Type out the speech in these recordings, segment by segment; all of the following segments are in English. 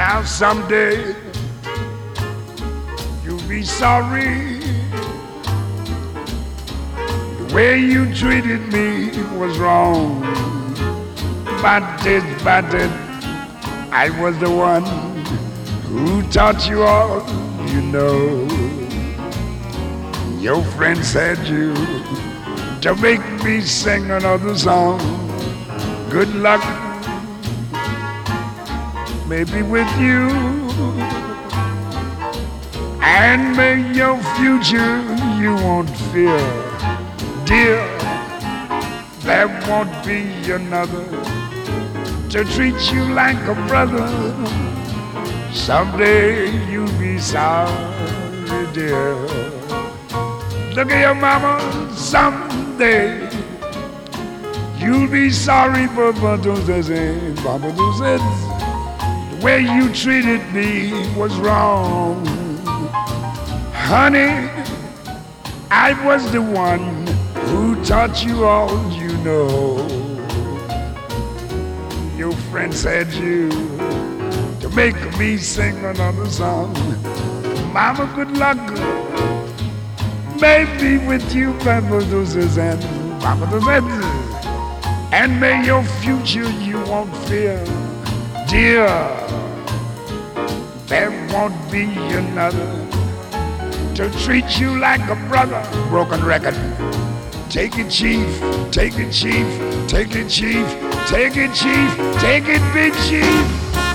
Now someday you'll be sorry. The way you treated me was wrong. But it, I was the one who taught you all you know. Your friend said you to make me sing another song. Good luck, maybe with you, and may your future you won't fear. Dear, there won't be another to treat you like a brother. Someday you'll be sorry, dear. Look at your mama, someday you'll be sorry for Papa said. The way you treated me was wrong. Honey, I was the one who taught you all you know. Your friend said you to make me sing another song. Mama, good luck. Maybe with you, Papa and Papa said, and may your future you won't fear. Dear, there won't be another to treat you like a brother. Broken record. Take it, chief. Take it, chief. Take it, chief. Take it, chief. Take it, big chief.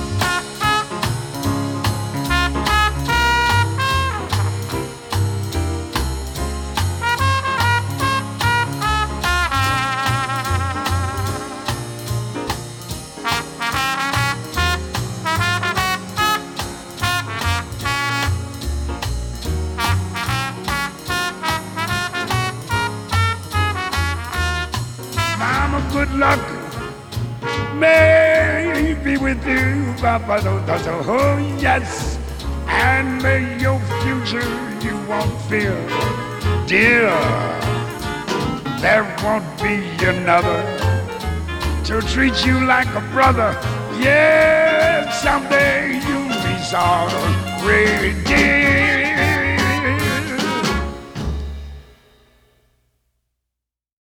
Good luck, may be with you, Papa. Oh yes, and may your future you won't fear. Dear, there won't be another to treat you like a brother. Yes, someday you'll be sorry,